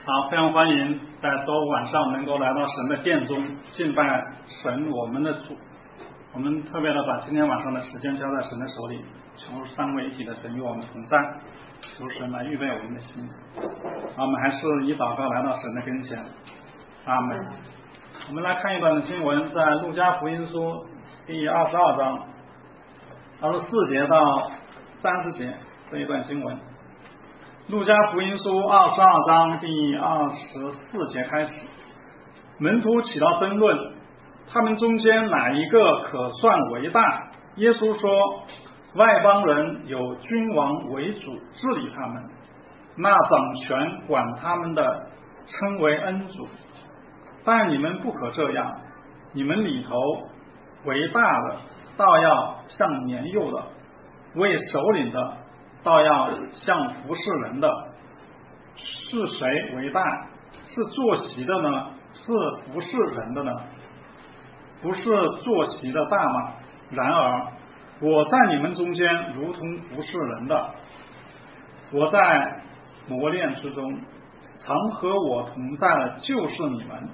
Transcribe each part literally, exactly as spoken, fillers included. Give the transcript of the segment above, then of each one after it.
好，非常欢迎在周五晚上能够来到神的殿中敬拜神，我们的主。我们特别的把今天晚上的时间交在神的手里，求三位一体的神与我们同在，求神来预备我们的心。好，我们还是以祷告来到神的跟前。阿门。我们来看一段的经文，在路加福音书第二十二章二十四节到三十节这一段经文。路加福音书二十二章第二十四节开始，门徒起了争论，他们中间哪一个可算为大？耶稣说，外邦人有君王为主治理他们，那掌权管他们的称为恩主。但你们不可这样，你们里头为大的倒要像年幼的，为首领的倒要像服侍人的。是谁为大？是坐席的呢？是服侍人的呢？不是坐席的大吗？然而我在你们中间如同服侍人的，我在磨练之中，常和我同在的就是你们。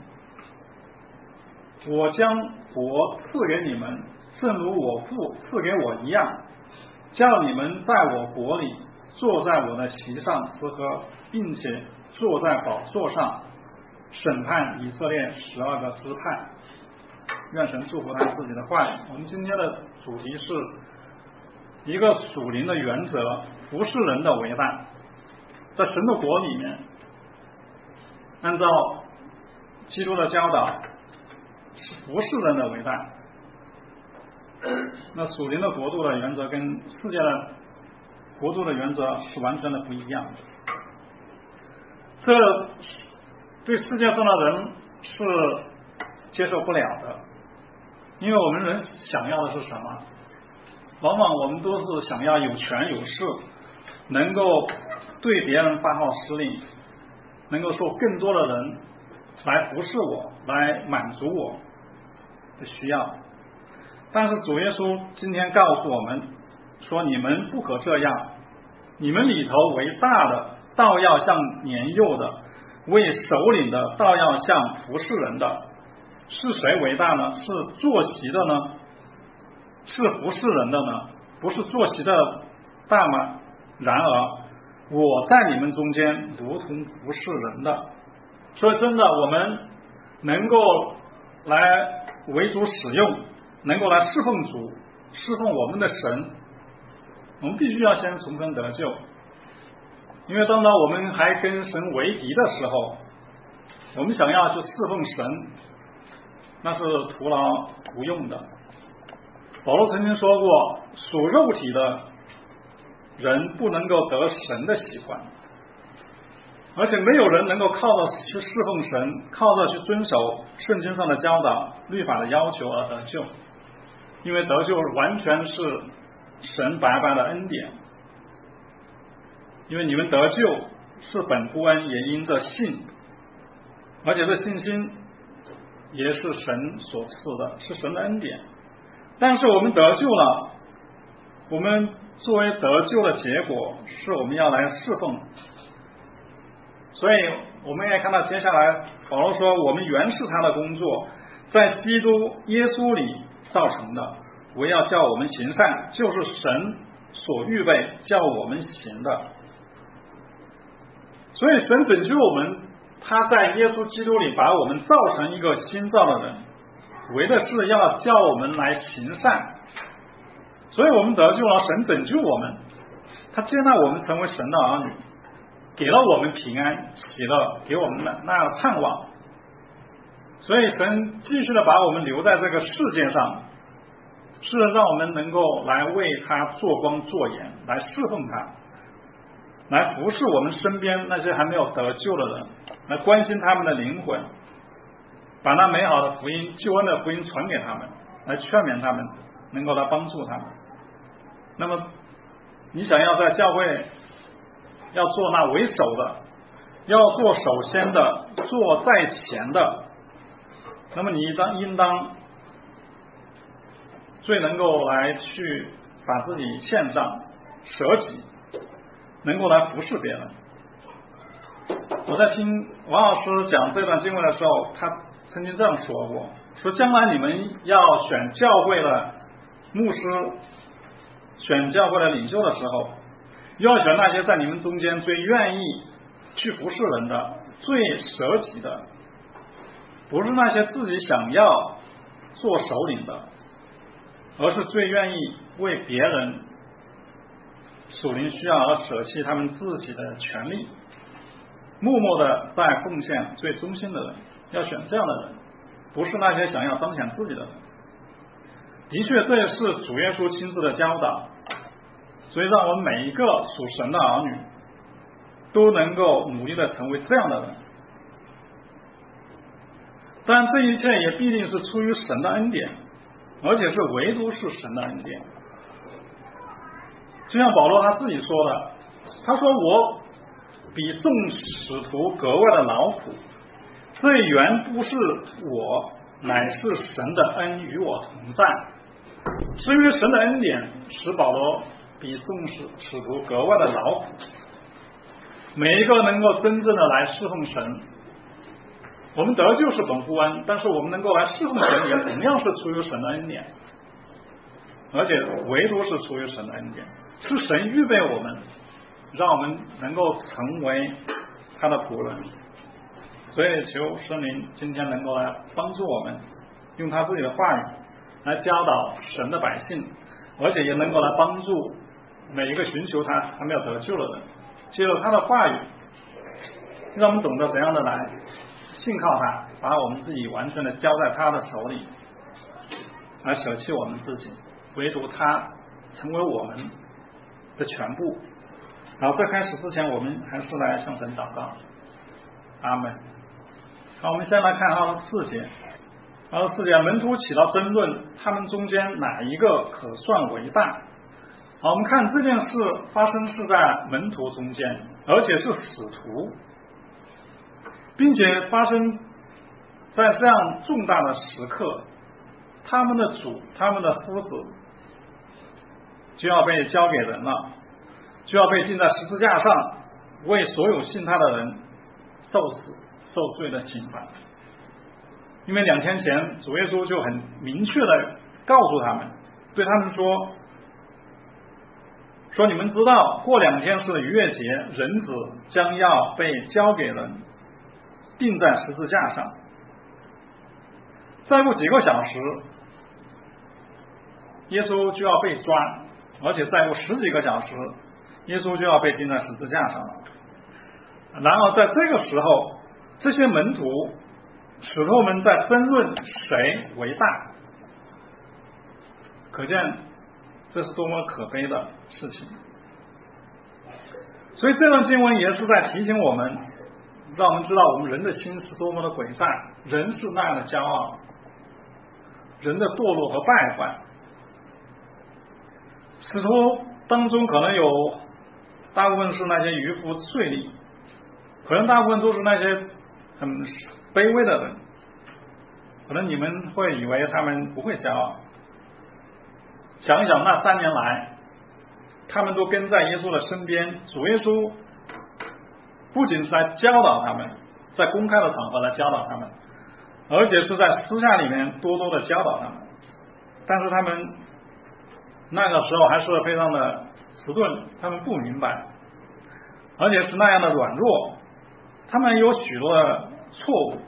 我将国赐给你们，正如我父赐给我一样，叫你们在我国里坐在我的席上吃喝，并且坐在宝座上审判以色列十二个支派。愿神祝福他自己的话语。我们今天的主题是一个属灵的原则，服侍人的为大。在神的国里面，按照基督的教导，是服侍人的为大。那属灵的国度的原则跟世界的国度的原则是完全的不一样的。这对世界上的人是接受不了的，因为我们人想要的是什么？往往我们都是想要有权有势，能够对别人发号施令，能够受更多的人来服侍我，来满足我的需要。但是主耶稣今天告诉我们说，你们不可这样，你们里头为大的倒要像年幼的，为首领的倒要像服侍人的。是谁为大呢？是坐席的呢？是服侍人的呢？不是坐席的大吗？然而我在你们中间如同服侍人的。所以真的，我们能够来为主使用，能够来侍奉主，侍奉我们的神，我们必须要先重生得救。因为当到我们还跟神为敌的时候，我们想要去侍奉神，那是徒劳无用的。保罗曾经说过，属肉体的人不能够得神的喜欢，而且没有人能够靠着去侍奉神，靠着去遵守圣经上的教导、律法的要求而得救。因为得救完全是神白白的恩典，因为你们得救是本乎恩，也因着信，而且这信心也是神所赐的，是神的恩典。但是我们得救了，我们作为得救的结果，是我们要来侍奉。所以我们也看到接下来保罗说，我们原是他的工作，在基督耶稣里造成的，为要叫我们行善，就是神所预备叫我们行的。所以神拯救我们，他在耶稣基督里把我们造成一个新造的人，为的是要叫我们来行善。所以我们得救了，神拯救我们，他接纳我们成为神的儿女，给了我们平安喜乐，给我们那样的盼望。所以神继续的把我们留在这个世界上，是让我们能够来为他做光做盐，来侍奉他，来服侍我们身边那些还没有得救的人，来关心他们的灵魂，把那美好的福音、救恩的福音传给他们，来劝勉他们，能够来帮助他们。那么你想要在教会要做那为首的，要做首先的，做在前的，那么你应当应当最能够来去把自己献上舍己，能够来服侍别人。 我在听王老师讲这段经文的时候，他曾经这样说过，说将来你们要选教会的牧师，选教会的领袖的时候，要选那些在你们中间最愿意去服侍人的，最舍己的，不是那些自己想要做首领的，而是最愿意为别人属灵需要而舍弃他们自己的权利，默默的在奉献最忠心的人，要选这样的人，不是那些想要彰显自己的人。的确，这也是主耶稣亲自的教导，所以让我们每一个属神的儿女都能够努力的成为这样的人。但这一切也必定是出于神的恩典，而且是唯独是神的恩典。就像保罗他自己说的，他说我比众使徒格外的劳苦，这原不是我，乃是神的恩与我同在。是因为神的恩典使保罗比众使使徒格外的劳苦。每一个能够真正的来侍奉神，我们得救是本乎恩，但是我们能够来侍奉神，也同样是出于神的恩典，而且唯独是出于神的恩典，是神预备我们，让我们能够成为他的仆人。所以求神灵今天能够来帮助我们，用他自己的话语来教导神的百姓，而且也能够来帮助每一个寻求他还没有得救的人，借着他的话语，让我们懂得怎样的来信靠他，把我们自己完全的交在他的手里，来舍弃我们自己，唯独他成为我们的全部。然后在开始之前，我们还是来向神祷告。阿们。好，我们先来看二十四节。二十四节，门徒起了争论，他们中间哪一个可算为大？好，我们看这件事发生是在门徒中间，而且是使徒，并且发生在这样重大的时刻，他们的主，他们的夫子就要被交给人了，就要被钉在十字架上，为所有信他的人受死受罪的刑罚。因为两天前主耶稣就很明确的告诉他们，对他们说说你们知道过两天是逾越节，人子将要被交给人，钉在十字架上，再过几个小时耶稣就要被抓，而且再过十几个小时耶稣就要被钉在十字架上了。然而在这个时候，这些门徒使徒们在争论谁为大，可见这是多么可悲的事情。所以这段经文也是在提醒我们，让我们知道我们人的心是多么的诡诈，人是那样的骄傲，人的堕落和败坏。使徒当中可能有大部分是那些渔夫税吏，可能大部分都是那些很卑微的人，可能你们会以为他们不会骄傲。想一想那三年来，他们都跟在耶稣的身边，主耶稣不仅是来教导他们，在公开的场合来教导他们，而且是在私下里面多多的教导他们，但是他们那个时候还是非常的迟钝，他们不明白，而且是那样的软弱，他们有许多的错误。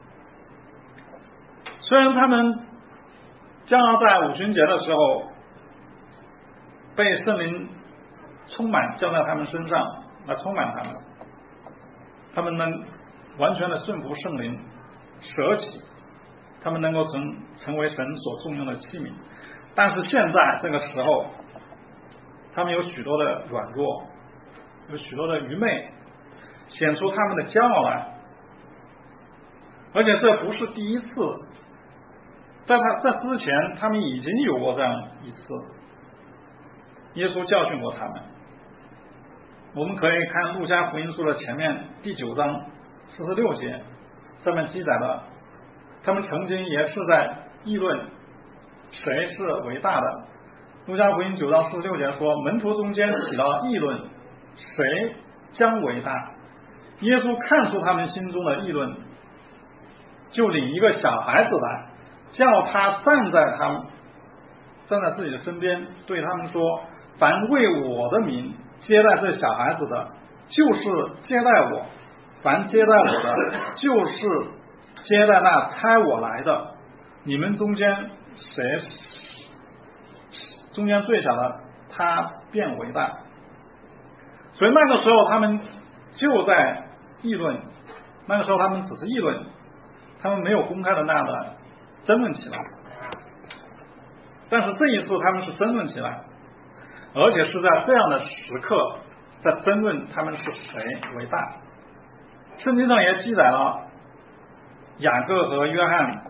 虽然他们将要在五旬节的时候被圣灵充满，降在他们身上来充满他们，他们能完全的顺服圣灵，舍己，他们能够成成为神所重用的器皿。但是现在这个时候，他们有许多的软弱，有许多的愚昧，显出他们的骄傲来。而且这不是第一次，在他在之前他们已经有过这样一次，耶稣教训过他们。我们可以看路加福音书的前面第九章四十六节，上面记载了他们曾经也是在议论谁是为大的。路加福音九章四十六节说，门徒中间起了议论，谁将为大？ 耶稣看出他们心中的议论，就领一个小孩子来，叫他站在他们站在自己的身边，对他们说：凡为我的名接待这小孩子的，就是接待我；凡接待我的，就是接待那差我来的。你们中间谁中间最小的，他便为大。所以那个时候他们就在议论，那个时候他们只是议论，他们没有公开的那样的争论起来。但是这一次他们是争论起来，而且是在这样的时刻在争论他们是谁为大。圣经上也记载了雅各和约翰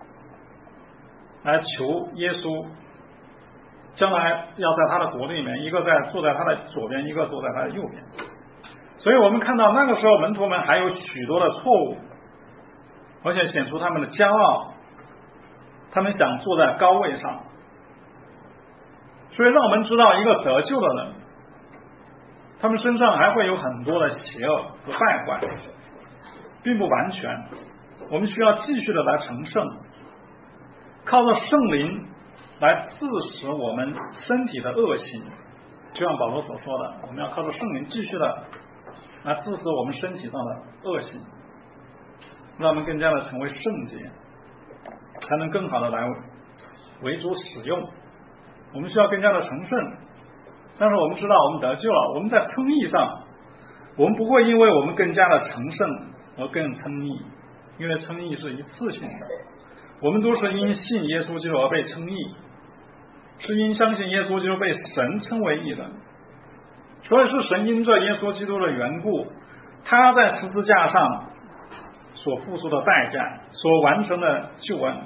来求耶稣将来要在他的国里面，一个在坐在他的左边，一个坐在他的右边。所以我们看到那个时候门徒们还有许多的错误，而且显出他们的骄傲，他们想坐在高位上。所以让我们知道，一个得救的人，他们身上还会有很多的邪恶和败坏，并不完全。我们需要继续的来成圣，靠着圣灵来致使我们身体的恶行，就像保罗所说的，我们要靠着圣灵继续的来致使我们身体上的恶行，让我们更加的成为圣洁，才能更好的来为主使用。我们需要更加的成圣，但是我们知道我们得救了，我们在称义上，我们不会因为我们更加的成圣而更称义，因为称义是一次性的，我们都是因信耶稣基督而被称义，是因相信耶稣基督被神称为义人。所以是神因着耶稣基督的缘故，他在十字架上所付出的代价，所完成的救恩，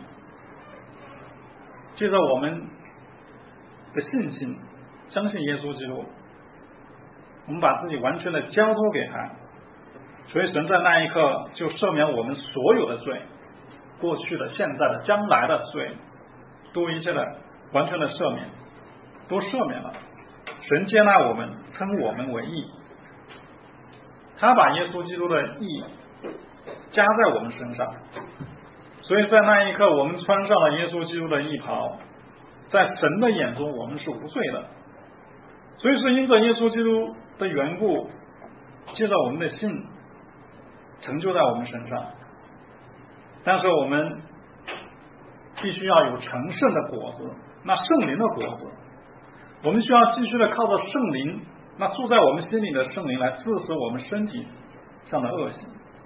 借着我们的信心相信耶稣基督，我们把自己完全的交托给他，所以神在那一刻就赦免我们所有的罪，过去的、现在的、将来的罪，都一切的完全的赦免，都赦免了。神接纳我们，称我们为义，他把耶稣基督的义加在我们身上，所以在那一刻我们穿上了耶稣基督的义袍，在神的眼中我们是无罪的。所以是因着耶稣基督的缘故，借着我们的信成就在我们身上。但是我们必须要有成圣的果子，那圣灵的果子，我们需要继续的靠着圣灵，那住在我们心里的圣灵来致使我们身体上的恶行。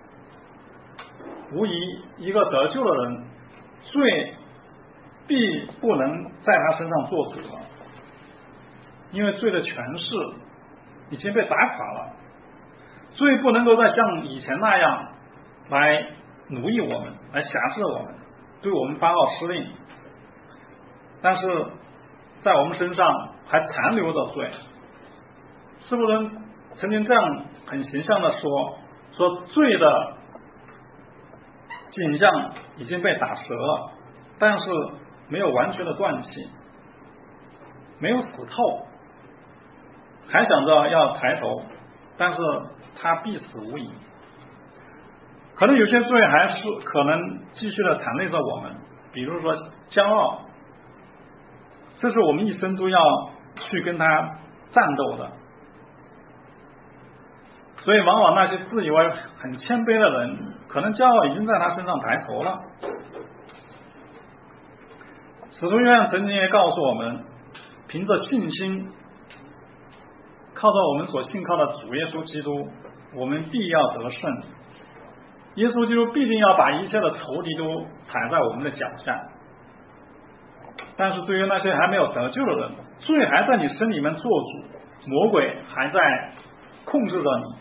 无疑一个得救的人，罪必不能在他身上做主了，因为罪的权势已经被打垮了，罪不能够再像以前那样来奴役我们，来辖制我们，对我们发号施令。但是在我们身上还残留着罪。是不是曾经这样很形象的说，说罪的景象已经被打折了，但是没有完全的断气，没有死透，还想着要抬头，但是他必死无疑。可能有些罪还是可能继续的缠累着我们，比如说骄傲，这是我们一生都要去跟他战斗的。所以往往那些自以为很谦卑的人，可能骄傲已经在他身上抬头了。使徒约翰曾经也告诉我们，凭着信心，靠着我们所信靠的主耶稣基督，我们必要得胜。耶稣基督必定要把一切的仇敌都踩在我们的脚下。但是对于那些还没有得救的人，罪还在你身里面做主，魔鬼还在控制着你。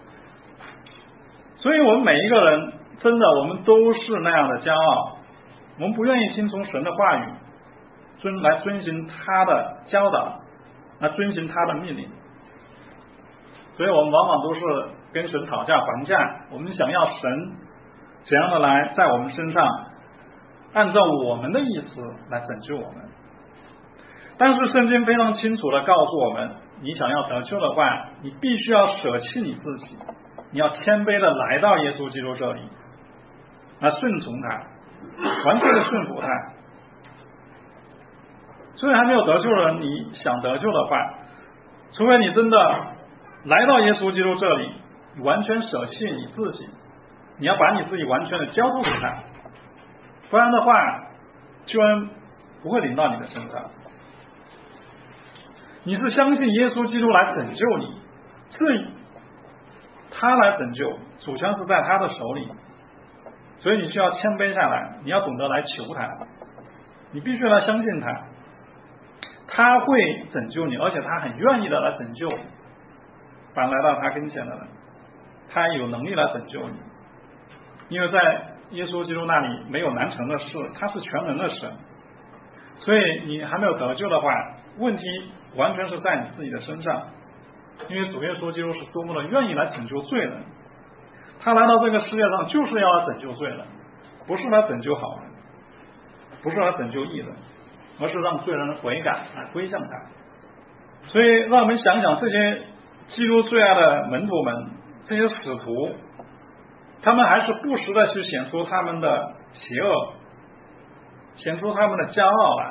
所以我们每一个人真的我们都是那样的骄傲，我们不愿意听从神的话语，遵来遵循他的教导，来遵循他的命令。所以我们往往都是跟神讨价还价，我们想要神怎样的来在我们身上按照我们的意思来拯救我们。但是圣经非常清楚的告诉我们，你想要得救的话，你必须要舍弃你自己， 你要谦卑的来到耶稣基督这里，来顺从他，完全的顺服他。所以还没有得救的人，你想得救的话，除非你真的来到耶稣基督这里，完全舍弃你自己，你要把你自己完全的交托给他，不然的话救恩不会临到你的身上。你是相信耶稣基督来拯救你，是他来拯救，主权是在他的手里，所以你需要谦卑下来，你要懂得来求他，你必须来相信他，他会拯救你，而且他很愿意的来拯救凡来到他跟前的人，他有能力来拯救你，因为在耶稣基督那里没有难成的事，他是全能的神。所以你还没有得救的话，问题完全是在你自己的身上，因为主耶稣基督是多么的愿意来拯救罪人，他来到这个世界上就是要来拯救罪人，不是来拯救好人，不是来拯救义人，而是让罪人悔改来归向他。所以让我们想想这些基督最爱的门徒们，这些使徒，他们还是不时的去显出他们的邪恶，显出他们的骄傲来。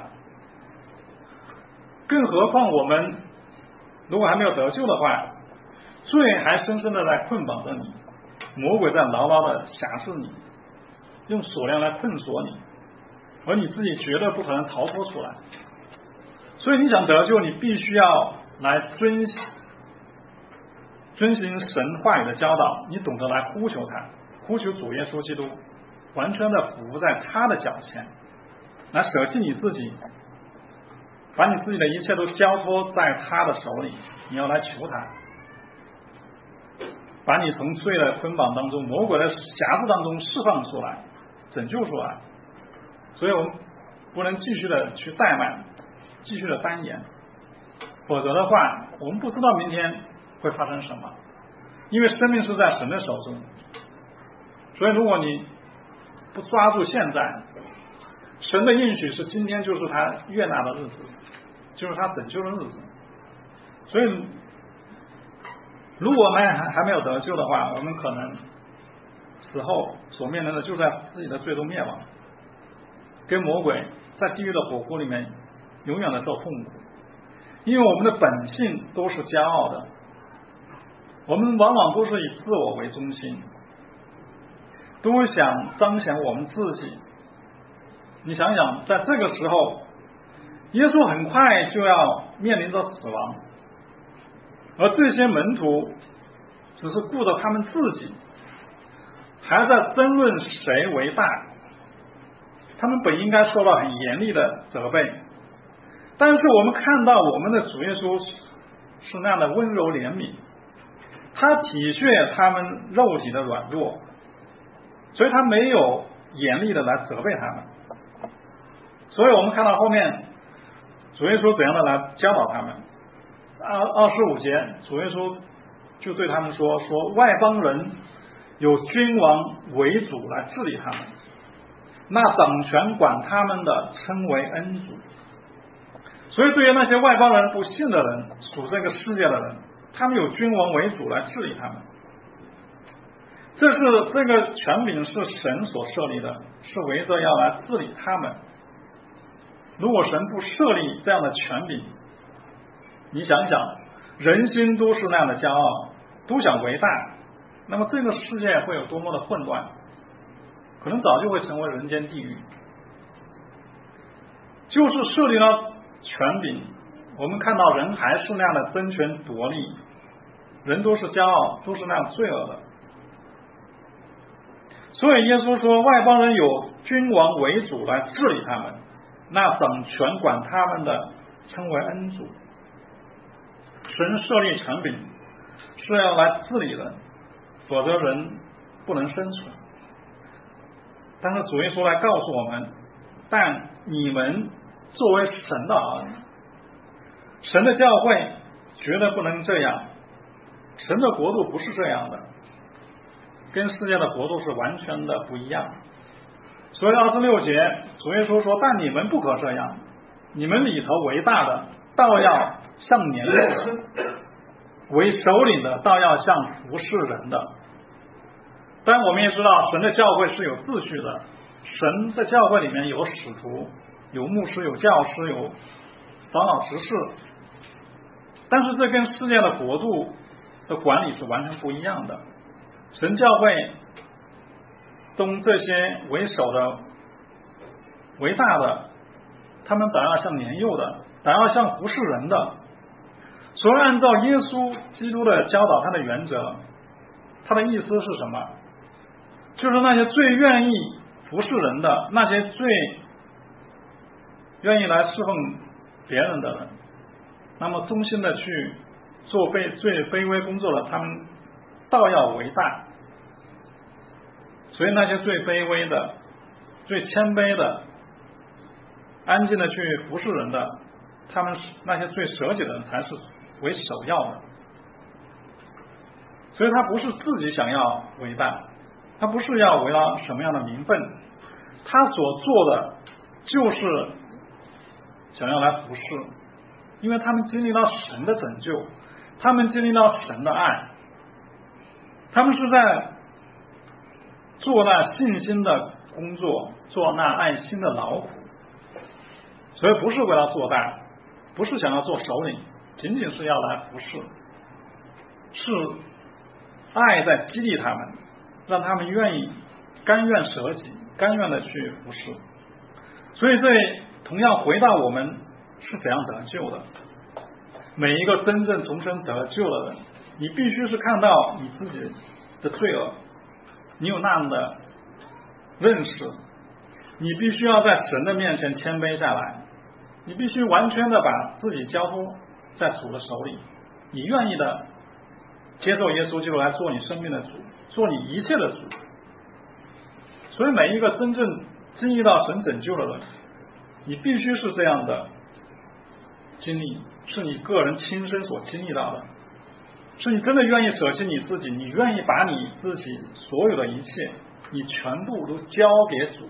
更何况我们如果还没有得救的话，罪还深深的在捆绑着你，魔鬼在牢牢的辖制你，用锁链来困锁你，而你自己绝对不可能逃脱出来。所以你想得救，你必须要来遵遵行神话语的教导，你懂得来呼求他，呼求主耶稣基督，完全的服在他的脚前，来舍弃你自己，把你自己的一切都交托在他的手里，你要来求他，把你从罪的捆绑当中，魔鬼的辖制当中释放出来，拯救出来。所以我们不能继续的去怠慢，继续的单言，否则的话我们不知道明天会发生什么，因为生命是在神的手中。所以如果你不抓住现在，神的应许是今天就是他悦纳的日子，就是他拯救的日子。所以如果我们还还没有得救的话，我们可能死后所面临的就在自己的罪中灭亡，跟魔鬼在地狱的火锅里面永远的受痛苦。因为我们的本性都是骄傲的，我们往往都是以自我为中心，都想彰显我们自己。你想想，在这个时候耶稣很快就要面临着死亡，而这些门徒只是顾着他们自己，还在争论谁为大，他们本应该受到很严厉的责备，但是我们看到我们的主耶稣是那样的温柔怜悯，他体恤他们肉体的软弱，所以他没有严厉的来责备他们。所以我们看到后面主耶稣怎样的来教导他们。二二十五节主耶稣就对他们说说外邦人有君王为主来治理他们，那掌权管他们的称为恩主。所以对于那些外邦人不信的人，属这个世界的人，他们有君王为主来治理他们，这是这个权柄是神所设立的，是围着要来治理他们。如果神不设立这样的权柄，你想想人心都是那样的骄傲，都想为大，那么这个世界会有多么的混乱，可能早就会成为人间地狱。就是设立了权柄，我们看到人还是那样的争权夺利，人都是骄傲，都是那样罪恶的。所以耶稣说外邦人有君王为主来治理他们，那掌权管他们的称为恩主。神设立权柄是要来治理人，否则人不能生存。但是主耶稣来告诉我们，但你们作为神的儿女，神的教会绝对不能这样，神的国度不是这样的，跟世界的国度是完全的不一样。所以二十六节主耶稣说，但你们不可这样，你们里头为大的倒要像年幼的，为首领的倒要像服侍人的， 但我们也知道神的教会是有秩序的，神的教会里面有使徒，有牧师，有教师，有长老执事，但是这跟世界的国度的管理是完全不一样的。神教会中这些为首的为大的，他们当然要像年幼的，当然要像服侍人的，所以按照耶稣基督的教导，他的原则，他的意思是什么？就是那些最愿意服侍人的，那些最愿意来侍奉别人的人，那么忠心的去做卑最卑微工作的，他们倒要为大。所以那些最卑微的、最谦卑的、安静的去服侍人的，他们那些最舍己的人才是为首要的。所以他不是自己想要为大，他不是要为了什么样的名分，他所做的就是想要来服侍，因为他们经历到神的拯救，他们经历到神的爱，他们是在做那信心的工作，做那爱心的劳苦，所以不是为了做大，不是想要做首领，仅仅是要来服侍，是爱在激励他们，让他们愿意甘愿舍己，甘愿的去服侍。所以这同样回到我们是怎样得救的。每一个真正重生得救的人，你必须是看到你自己的罪恶，你有那样的认识，你必须要在神的面前谦卑下来，你必须完全的把自己交托在主的手里，你愿意的接受耶稣基督来做你生命的主，做你一切的主。所以每一个真正经历到神拯救的人，你必须是这样的经历，是你个人亲身所经历到的，是你真的愿意舍弃你自己，你愿意把你自己所有的一切，你全部都交给主。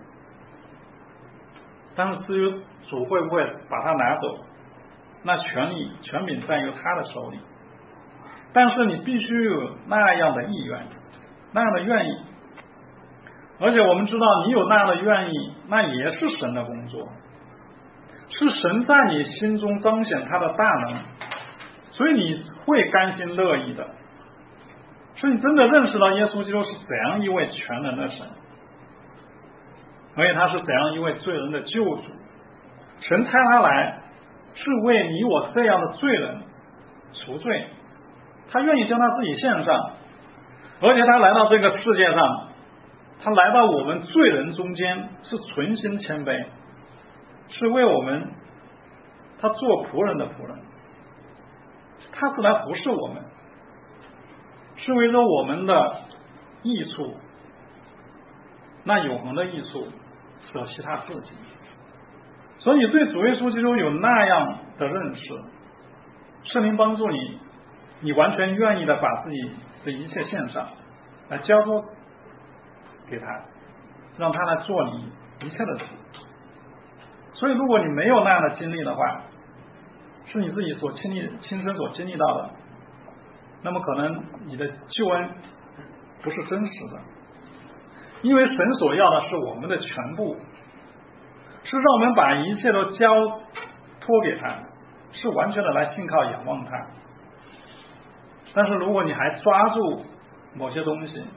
但是至于主会不会把它拿走，那权力权柄在于他的手里，但是你必须有那样的意愿，那样的愿意。而且我们知道你有那样的愿意，那也是神的工作，是神在你心中彰显他的大能，所以你会甘心乐意的。所以你真的认识到耶稣基督是怎样一位全能的神，而且他是怎样一位罪人的救主。神差他来是为你我这样的罪人除罪，他愿意将他自己献上，而且他来到这个世界上，他来到我们罪人中间是存心谦卑，是为我们，他做仆人的仆人，他是来服侍我们，是为了我们的益处，那永恒的益处舍弃他自己。所以你对主耶稣基督有那样的认识，圣灵帮助你，你完全愿意的把自己的一切献上，来交托给他，让他来做你一切的主。所以如果你没有那样的经历的话，是你自己所亲历亲身所经历到的，那么可能你的救恩不是真实的。因为神所要的是我们的全部，是让我们把一切都交托给他，是完全的来信靠仰望他。但是如果你还抓住某些东西，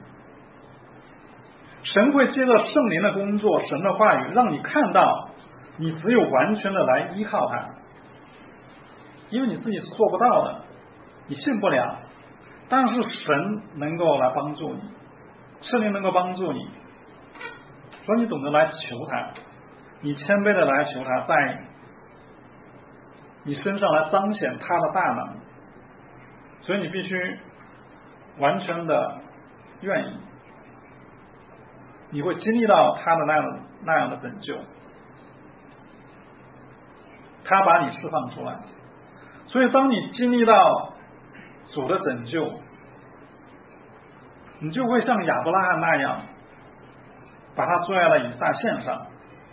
神会借着圣灵的工作，神的话语让你看到你只有完全的来依靠他，因为你自己是做不到的，你信不了，但是神能够来帮助你，圣灵能够帮助你，所以你懂得来求他，你谦卑的来求他在你身上来彰显他的大能，所以你必须完全的愿意，你会经历到他的那样那样的拯救，他把你释放出来。所以当你经历到主的拯救，你就会像亚伯拉罕那样把他最爱的以撒献上，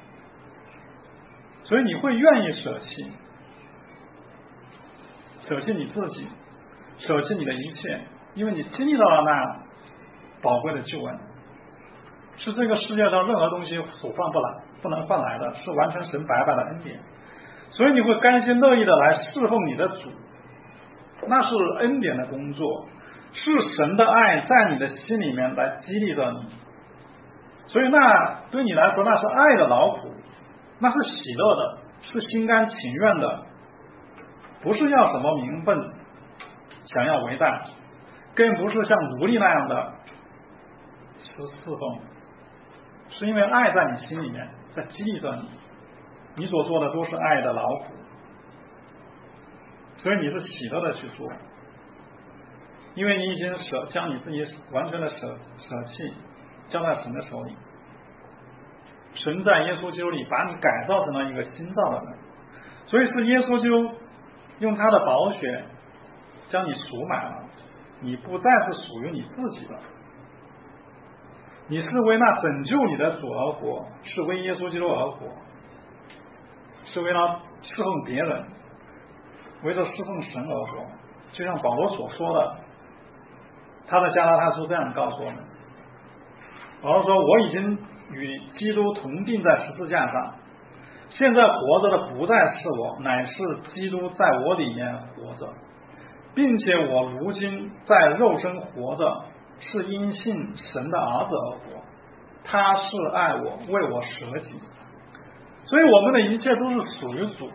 所以你会愿意舍弃舍弃你自己，舍弃你的一切，因为你经历到了那宝贵的救恩， 是这个世界上任何东西所换不来、不能换来的，是完全神白白的恩典。所以你会甘心乐意的来侍奉你的主，那是恩典的工作，是神的爱在你的心里面来激励着你。所以那对你来说，那是爱的劳苦，那是喜乐的，是心甘情愿的，不是要什么名分，想要为大，更不是像奴隶那样的是侍奉，是因为爱在你心里面在激励着你，你所做的都是爱的劳苦，所以你是喜乐的去做，因为你已经舍将你自己完全的舍舍弃交在神的手里，神在耶稣基督里把你改造成了一个新造的人，所以是耶稣基督用他的宝血将你赎买了，你不再是属于你自己了，你是为那拯救你的主而活，是为耶稣基督而活，是为了侍奉别人，为了侍奉神而活。就像保罗所说的，他在加拉太书这样告诉我们，保罗说，我已经与基督同定在十字架上，现在活着的不再是我，乃是基督在我里面活着，并且我如今在肉身活着，是因信神的儿子而活，他是爱我，为我舍己。所以我们的一切都是属于主，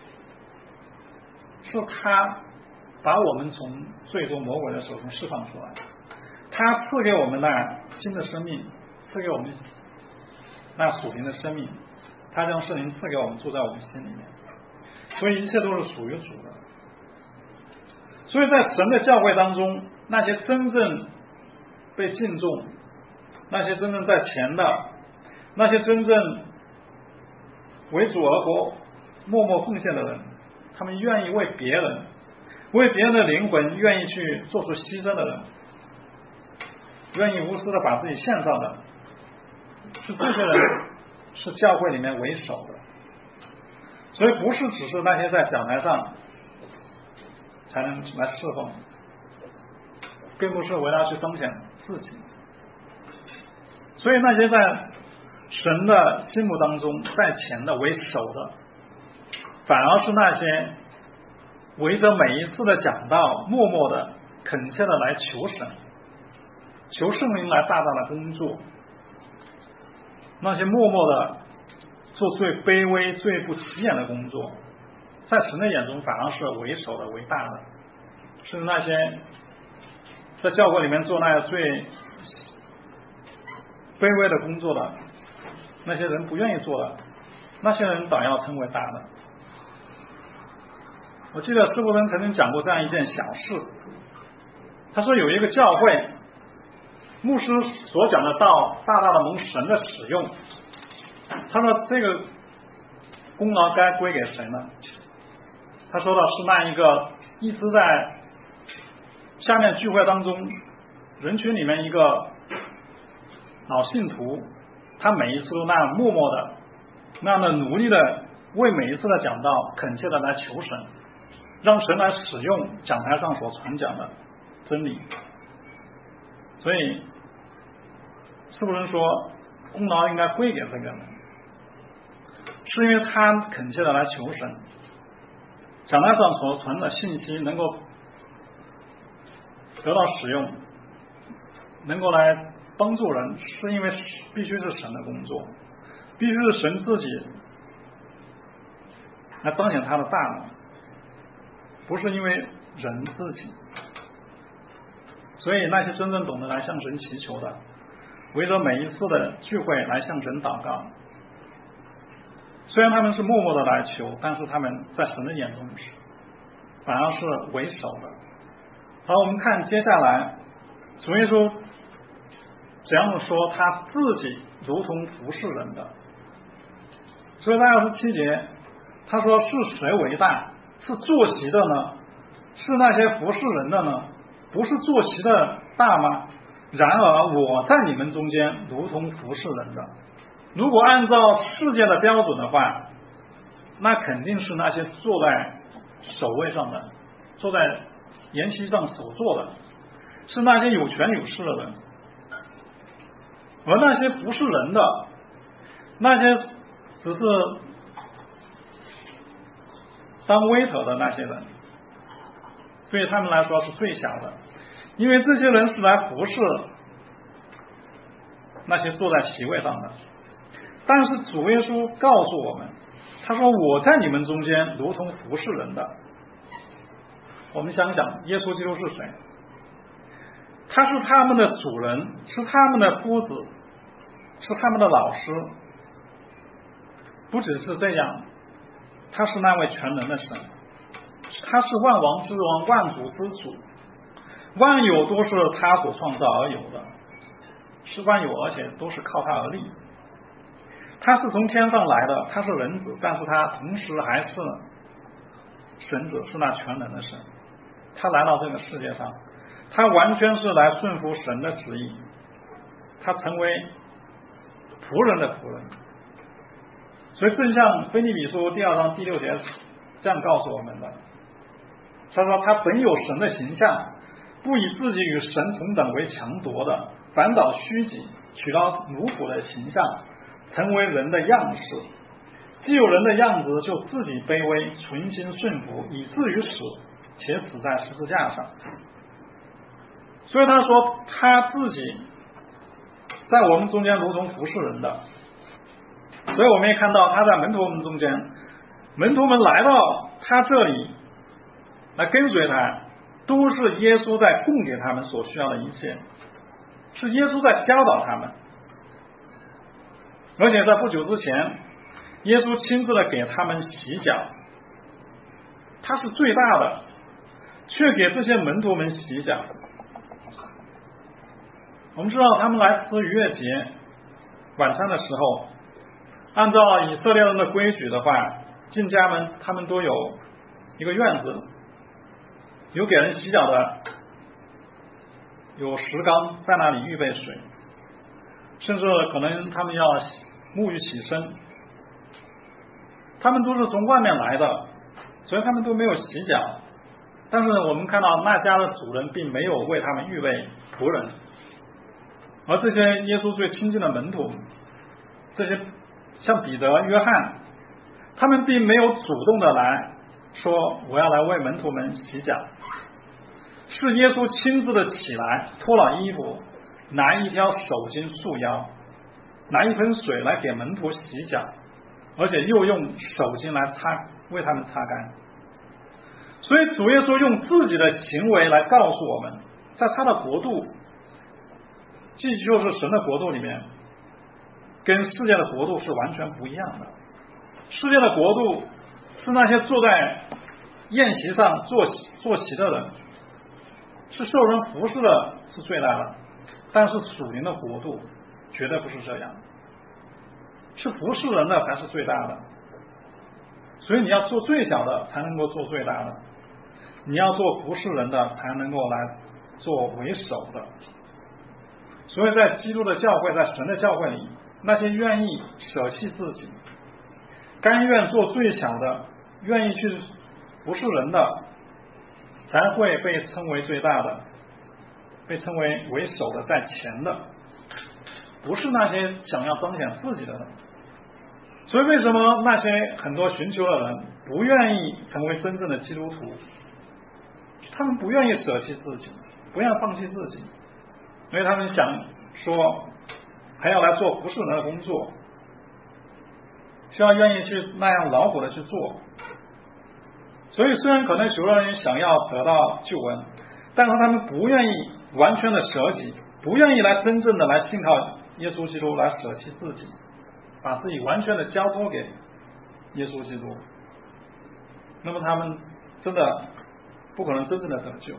是他把我们从最终魔鬼的手中释放出来，他赐给我们那新的生命，赐给我们那属灵的生命，他将圣灵赐给我们，住在我们心里面，所以一切都是属于主的。所以在神的教会当中，那些真正被敬重，那些真正在前的，那些真正为主而活、默默奉献的人，他们愿意为别人、为别人的灵魂愿意去做出牺牲的人，愿意无私的把自己献上的，是这些人是教会里面为首的。所以不是只是那些在讲台上才能来侍奉，并不是为了去彰显自己。所以那些在神的心目当中在前的为首的，反而是那些围着每一次的讲道默默的恳切的来求神，求圣灵来大大的工作，那些默默的做最卑微最不起眼的工作，在神的眼中反而是为首的为大的，是那些在教会里面做那些最卑微的工作的，那些人不愿意做的，那些人倒要称为大的。我记得师父人曾经讲过这样一件小事，他说有一个教会牧师所讲的道大大的蒙神的使用，他说这个功劳该归给谁呢？他说的是那一个一直在下面聚会当中人群里面一个老信徒，他每一次都那样默默的那样的努力的为每一次的讲道恳切的来求神，让神来使用讲台上所传讲的真理。所以是不是说功劳应该归给这个人，是因为他恳切的来求神，讲台上所传的信息能够得到使用，能够来帮助人，是因为必须是神的工作，必须是神自己来彰显他的大能，不是因为人自己。所以那些真正懂得来向神祈求的，围着每一次的聚会来向神祷告，虽然他们是默默的来求，但是他们在神的眼中反而是为首的。好，我们看接下来主耶稣怎样说他自己如同服侍人的。所以在二十七节他说，是谁为大？是坐席的呢？是那些服侍人的呢？不是坐席的大吗？然而我在你们中间如同服侍人的。如果按照世界的标准的话，那肯定是那些坐在首位上的，坐在筵席上首座的，是那些有权有势的人。 而那些不是人的，那些只是当 waiter 的那些人，对他们来说是最小的，因为这些人是来服侍那些坐在席位上的。但是主耶稣告诉我们，他说我在你们中间如同服侍人的。我们想想耶稣基督是谁？他是他们的主人，是他们的夫子，是他们的老师。不只是这样，他是那位全能的神，他是万王之王，万主之主，万有都是他所创造而有的，是万有，而且都是靠他而立。他是从天上来的，他是人子，但是他同时还是神子，是那全能的神。他来到这个世界上，他完全是来顺服神的旨意，他成为仆人的仆人。所以正像腓立比书第二章第六节这样告诉我们的，他说他本有神的形象，不以自己与神同等为强夺的，反倒虚己，取到奴仆的形象，成为人的样式。既有人的样子，就自己卑微，存心顺服，以至于死，且死在十字架上。所以他说他自己在我们中间如同服侍人的。所以我们也看到他在门徒们中间，门徒们来到他这里来跟随他，都是耶稣在供给他们所需要的一切，是耶稣在教导他们。而且在不久之前，耶稣亲自的给他们洗脚，他是最大的，却给这些门徒们洗脚。我们知道他们来吃逾越节晚餐的时候，按照以色列人的规矩的话，进家门他们都有一个院子，有给人洗脚的，有石缸在那里预备水，甚至可能他们要沐浴起身，他们都是从外面来的，所以他们都没有洗脚。但是我们看到那家的主人并没有为他们预备仆人，而这些耶稣最亲近的门徒，这些像彼得、约翰，他们并没有主动的来说我要来为门徒们洗脚，是耶稣亲自的起来，脱了衣服，拿一条手巾束腰，拿一盆水来给门徒洗脚，而且又用手巾来擦，为他们擦干。所以主耶稣用自己的行为来告诉我们，在他的国度，既就是神的国度里面，跟世界的国度是完全不一样的。世界的国度是那些坐在宴席上坐坐席的人，是受人服侍的是最大的，但是属灵的国度绝对不是这样，是服侍人的才是最大的。所以你要做最小的才能够做最大的，你要做服侍人的才能够来做为首的。所以在基督的教会，在神的教会里，那些愿意舍弃自己，甘愿做最小的，愿意去服侍人的，才会被称为最大的，被称为为首的，在前的，不是那些想要彰显自己的人。所以为什么那些很多寻求的人不愿意成为真正的基督徒？他们不愿意舍弃自己，不愿意放弃自己，因为他们想说还要来做服侍人的工作，需要愿意去那样劳苦的去做。所以虽然可能许多人想要得到救恩，但是他们不愿意完全的舍己，不愿意来真正的来信靠耶稣基督，来舍弃自己，把自己完全的交托给耶稣基督，那么他们真的不可能真正的得救。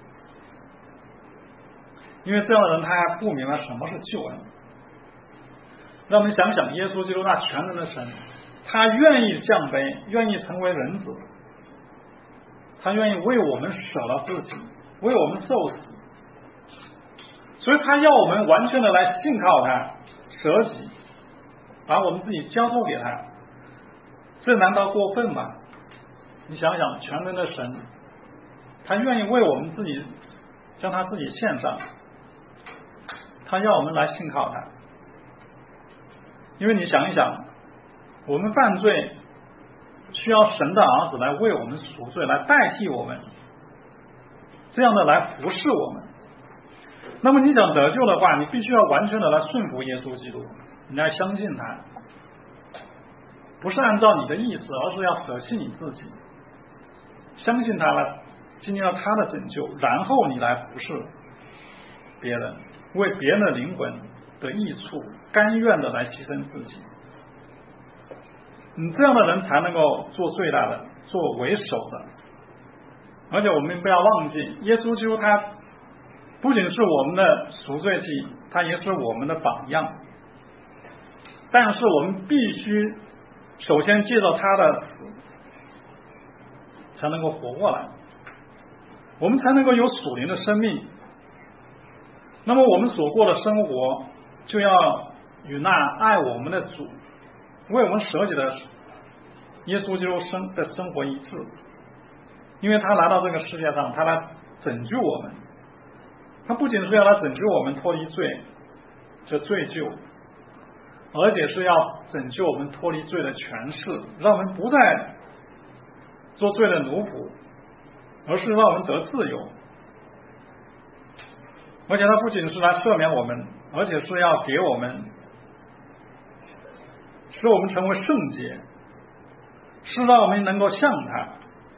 因为这样的人他还不明白什么是救恩。让我们想想耶稣基督那全能的神，他愿意降卑，愿意成为人子，他愿意为我们舍了自己，为我们受死，所以他要我们完全的来信靠他，舍己，把我们自己交托给他，这难道过分吗？你想想全能的神，他愿意为我们自己将他自己献上，他要我们来信靠他， 因为你想一想，我们犯罪需要神的儿子来为我们赎罪，来代替我们，这样的来服侍我们。那么你想得救的话，你必须要完全的来顺服耶稣基督，你来相信他，不是按照你的意思，而是要舍弃你自己，相信他了，经历了他的拯救，然后你来服侍别人，为别人的灵魂的益处甘愿的来牺牲自己。你这样的人才能够做最大的，做为首的。而且我们不要忘记，耶稣基督他不仅是我们的赎罪祭，他也是我们的榜样。但是我们必须首先借着他的死才能够活过来，我们才能够有属灵的生命。那么我们所过的生活就要与那爱我们的主为我们舍己的耶稣基督生的生活一致。因为他来到这个世界上，他来拯救我们，他不仅是要来拯救我们脱离罪这罪疚，而且是要拯救我们脱离罪的权势，让我们不再做罪的奴仆，而是让我们得自由。而且他不仅是来赦免我们，而且是要给我们，使我们成为圣洁，是让我们能够像他。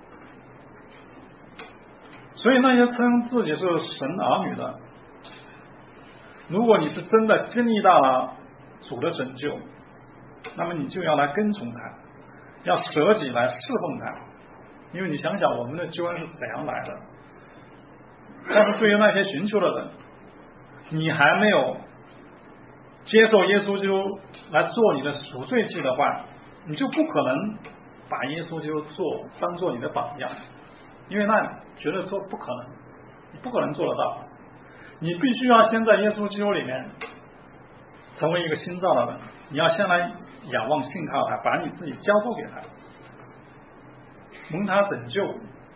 所以那些称自己是神儿女的，如果你是真的经历到了主的拯救，那么你就要来跟从他，要舍己来侍奉他。因为你想想我们的救恩是怎样来的。但是对于那些寻求的人，你还没有接受耶稣基督来做你的赎罪祭的话，你就不可能把耶稣基督做当做你的榜样，因为那绝对说不可能，你不可能做得到。你必须要先在耶稣基督里面成为一个新造的人，你要先来仰望信靠他，把你自己交付给他，蒙他拯救，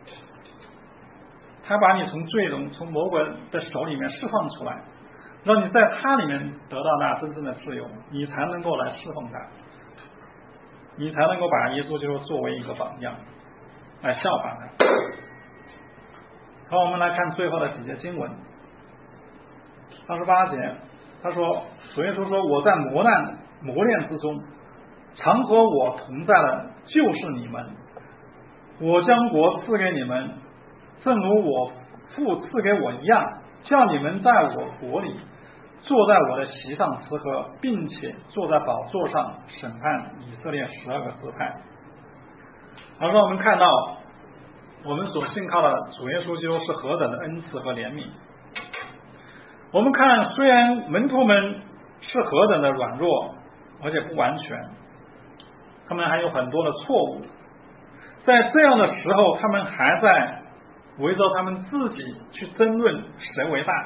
他把你从罪中从魔鬼的手里面释放出来，让你在他里面得到那真正的自由，你才能够来侍奉他，你才能够把耶稣基督作为一个榜样来效法他。好，我们来看最后的几节经文。二十八节他说，主耶稣说，我在磨难磨练之中，常和我同在的就是你们，我将国赐给你们，正如我父赐给我一样，叫你们在我国里坐在我的席上吃喝，并且坐在宝座上审判以色列十二个支派。好，让我们看到我们所信靠的主耶稣基督是何等的恩慈和怜悯。我们看，虽然门徒们是何等的软弱而且不完全，他们还有很多的错误，在这样的时候他们还在围着他们自己去争论谁为大，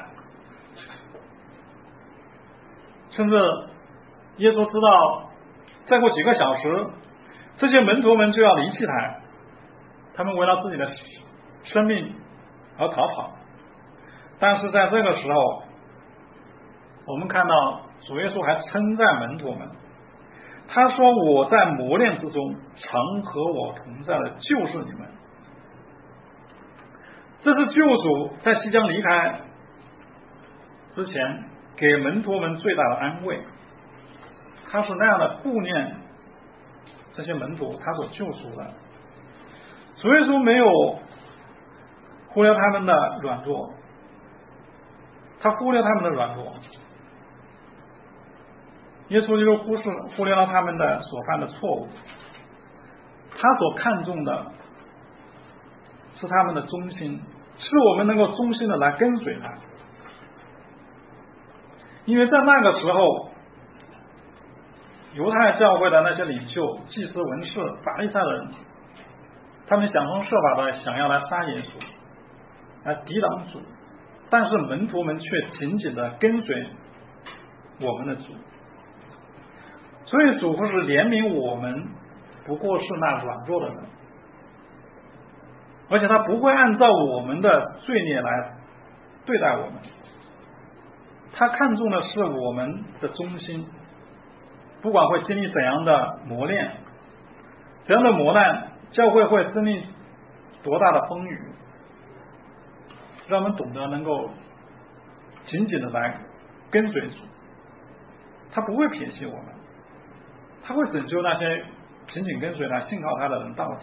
甚至耶稣知道再过几个小时这些门徒们就要离弃他，他们为了自己的生命而逃跑。但是在这个时候，我们看到主耶稣还称赞门徒们，他说，我在磨练之中常和我同在的就是你们。这是救主在即将离开之前给门徒们最大的安慰，他是那样的顾念这些门徒，他所救赎的。主耶稣没有忽略他们的软弱，他忽略他们的软弱，耶稣基督忽视忽略了他们的所犯的错误，他所看重的是他们的忠心，是我们能够忠心的来跟随他。因为在那个时候，犹太教会的那些领袖、祭司、文士、法利赛人，他们想方设法的想要来杀耶稣，来抵挡主，但是门徒们却紧紧的跟随我们的主。所以主不是怜悯我们，不过是那软弱的人，而且他不会按照我们的罪孽来对待我们，他看重的是我们的忠心， 不管会经历怎样的磨练，怎样的磨难，教会会经历多大的风雨，让我们懂得能够紧紧的来跟随主，他不会撇弃我们，他会拯救那些紧紧跟随他信靠他的人到底。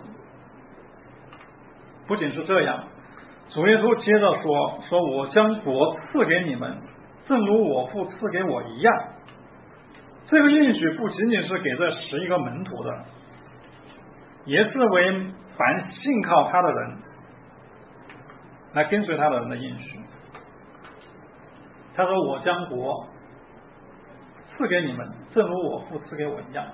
不仅是这样，主耶稣接着说说我将国赐给你们，正如我父赐给我一样。这个应许不仅仅是给这十一个门徒的，也是为凡信靠他的人来跟随他的人的应许。他说我将国赐给你们，正如我父赐给我一样。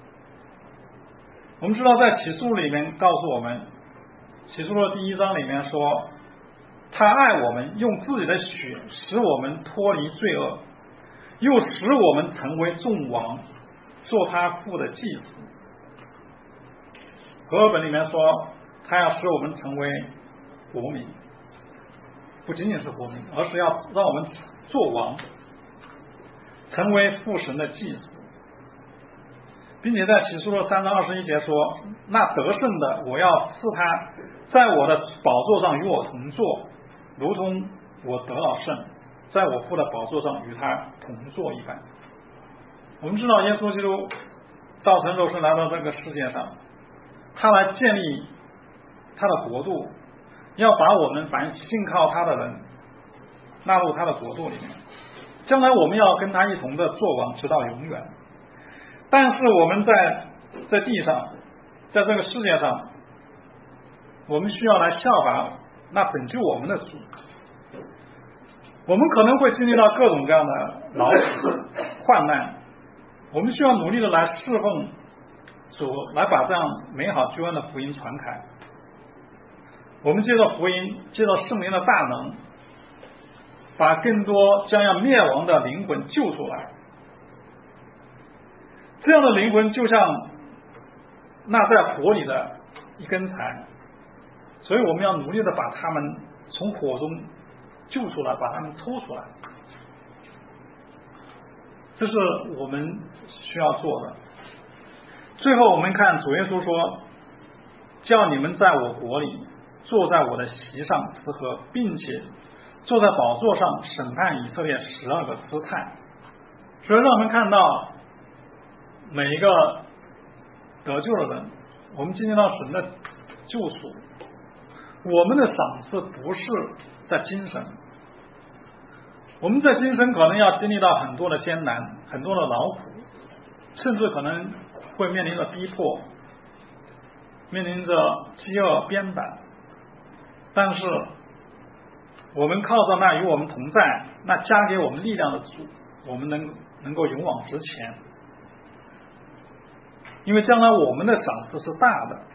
我们知道在启示录里面告诉我们，启示录第一章里面说，他爱我们，用自己的血使我们脱离罪恶，又使我们成为众王，做他父的祭司。和合本里面说，他要使我们成为国民，不仅仅是国民，而是要让我们做王，成为父神的祭司。并且在启示录三章二十一节说，那得胜的，我要赐他在我的宝座上与我同坐，如同我得了胜，在我父的宝座上与他同坐一般。我们知道耶稣基督道成肉身来到这个世界上，他来建立他的国度，要把我们凡信靠他的人纳入他的国度里面，将来我们要跟他一同的作王直到永远。但是我们在在地上，在这个世界上，我们需要来效法那拯救我们的主。我们可能会经历到各种各样的劳苦患难，我们需要努力的来侍奉主，来把这样美好救恩的福音传开。我们借着福音，借着圣灵的大能，把更多将要灭亡的灵魂救出来。这样的灵魂就像那在火里的一根柴，所以我们要努力的把他们从火中救出来，把他们抽出来。这是我们需要做的。最后我们看主耶稣说，叫你们在我国里坐在我的席上吃喝，并且坐在宝座上审判以色列十二个支派。所以让我们看到每一个得救的人，我们经历到神的救赎，我们的赏赐不是在今生。我们在今生可能要经历到很多的艰难，很多的劳苦，甚至可能会面临着逼迫，面临着饥饿鞭打，但是我们靠着那与我们同在，那加给我们力量的主，我们能能够勇往直前。因为将来我们的赏赐是大的，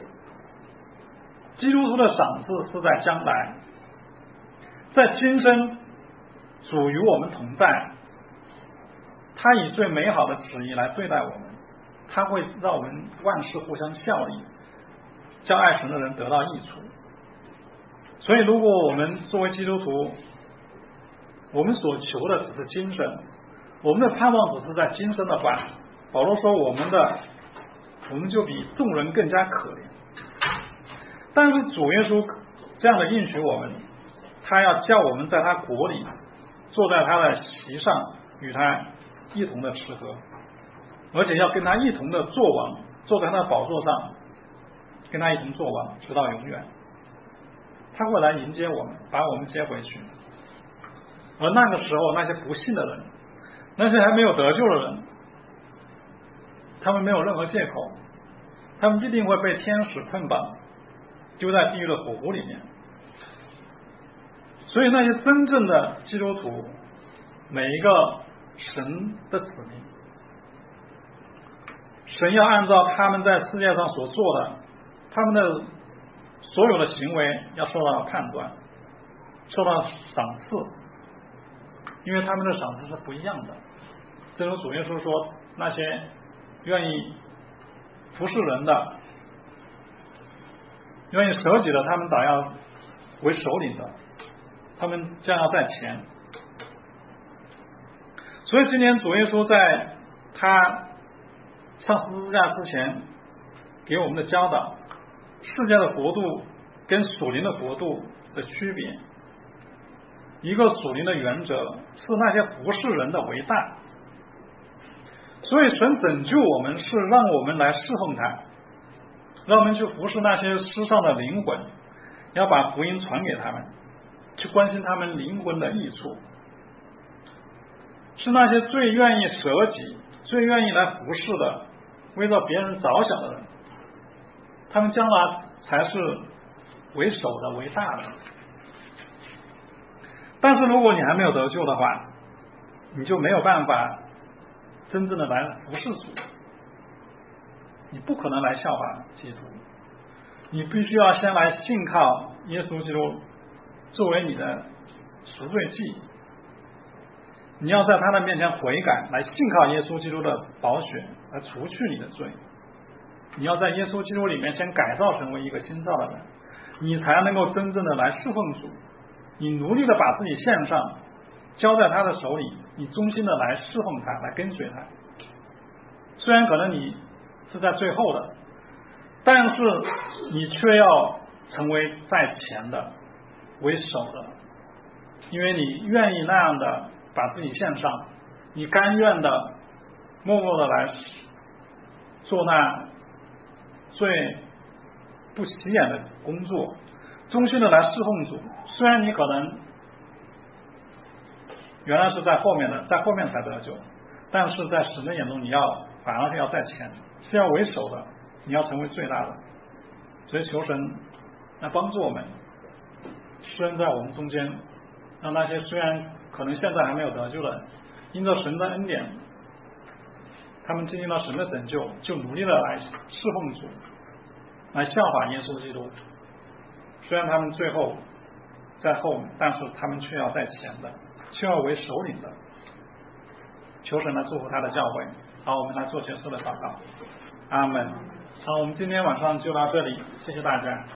基督徒的赏赐是在将来，在今生主与我们同在，他以最美好的旨意来对待我们，他会让我们万事互相效力，叫爱神的人得到益处。所以如果我们作为基督徒，我们所求的只是今生，我们的盼望只是在今生的话，保罗说我们的我们就比众人更加可怜。但是主耶稣这样的应许我们，他要叫我们在他国里坐在他的席上与他一同的吃喝，而且要跟他一同的作王，坐在他的宝座上跟他一同作王直到永远。他会来迎接我们，把我们接回去。而那个时候那些不信的人，那些还没有得救的人，他们没有任何借口，他们必定会被天使捆绑，丢在地狱的火湖里面。所以那些真正的基督徒，每一个神的子民，神要按照他们在世界上所做的，他们的所有的行为要受到判断，受到赏赐，因为他们的赏赐是不一样的。正如主耶稣说，那些愿意服侍人的，愿意舍己的，他们倒要为首领的，他们将要在前。所以今天主耶稣在他上十字架之前给我们的教导，世界的国度跟属灵的国度的区别。一个属灵的原则是那些服侍人的为大，所以神拯救我们是让我们来侍奉他，让我们去服侍那些世上的灵魂，要把福音传给他们，去关心他们灵魂的益处，是那些最愿意舍己、最愿意来服侍的，为了别人着想的人，他们将来才是为首的、为大的。但是如果你还没有得救的话，你就没有办法真正的来服侍主，你不可能来效法基督，你必须要先来信靠耶稣基督作为你的赎罪祭，你要在他的面前悔改，来信靠耶稣基督的宝血来除去你的罪，你要在耶稣基督里面先改造成为一个新造的人，你才能够真正的来侍奉主，你努力的把自己献上，交在他的手里，你忠心的来侍奉他，来跟随他。虽然可能你是在最后的，但是你却要成为在前的、为首的，因为你愿意那样的把自己献上，你甘愿的默默的来做那最不起眼的工作，忠心的来侍奉主。虽然你可能原来是在后面的，在后面才得救，但是在神的眼中，你要反而是要在前，是要为首的，你要成为最大的。所以求神来帮助我们，施恩在我们中间，让那些虽然可能现在还没有得救的人，因着神的恩典，他们经历了神的拯救，就努力的来侍奉主，来效法耶稣基督。虽然他们最后在后，但是他们却要在前的，却要为首领的。求神来祝福他的教会。好，我们来做结束的祷告。阿们。好，我们今天晚上就到这里，谢谢大家。